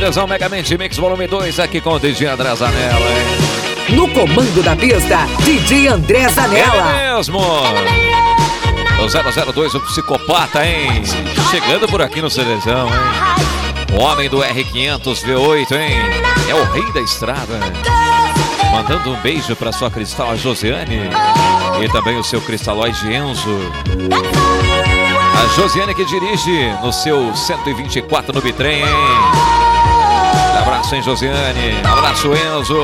Cedezão Megamente Mix Volume 2 aqui com o DJ André Zanella, hein? No comando da pista, DJ André Zanella. Ele mesmo! O 002, o psicopata, hein? Chegando por aqui no Cedezão, hein? O homem do R500 V8, hein? É o rei da estrada, hein? Mandando um beijo pra sua cristal, a Josiane. E também o seu cristalóide Enzo. A Josiane que dirige no seu 124 no bitrem, hein? Abraço, hein, Josiane? Abraço, Enzo.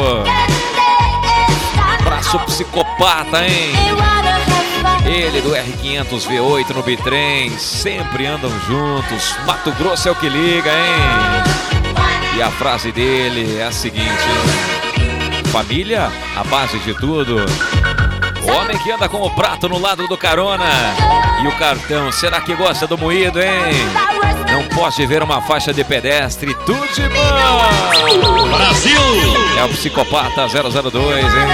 Abraço, psicopata, hein? Ele do R500 V8 no bitrem. Sempre andam juntos. Mato Grosso é o que liga, hein? E a frase dele é a seguinte: família, a base de tudo. O homem que anda com o prato no lado do carona e o cartão, será que gosta do moído, hein? Não pode ver uma faixa de pedestre, tudo de bom! Brasil! É o psicopata 002, hein?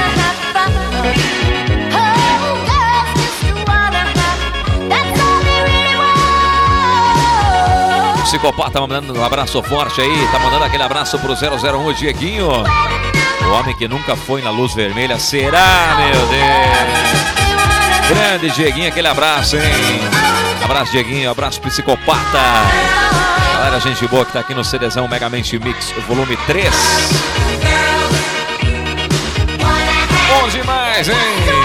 O psicopata mandando um abraço forte aí, tá mandando aquele abraço pro 001, o Dieguinho. O homem que nunca foi na luz vermelha, será, meu Deus? Grande Dieguinho, aquele abraço, hein? Abraço, Dieguinho, abraço, psicopata. Galera, gente boa que tá aqui no Cedezão Megamente Mix, volume 3. Bom demais, hein?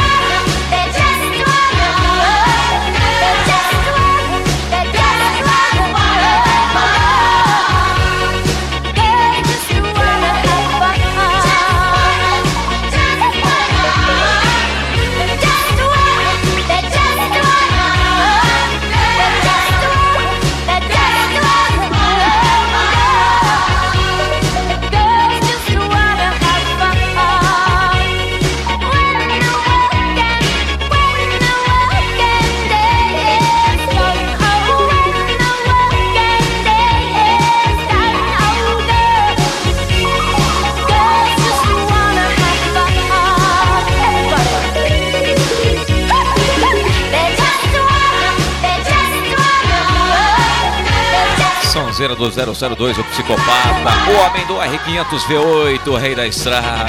Do 002, o psicopata, o homem do R500 V8, o rei da estrada.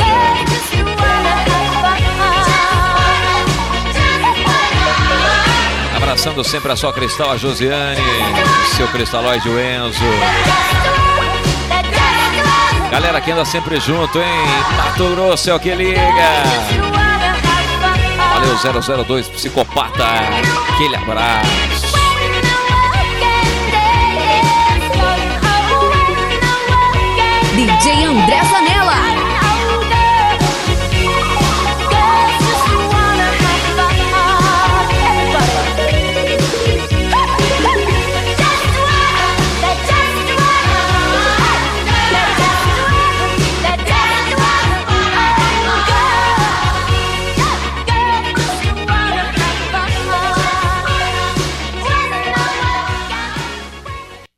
Abraçando sempre a sua cristal, a Josiane, seu cristalóide, o Enzo. Galera que anda sempre junto, hein? Mato Grosso é o que liga. Valeu, 002, psicopata, aquele abraço. DJ André Zanella.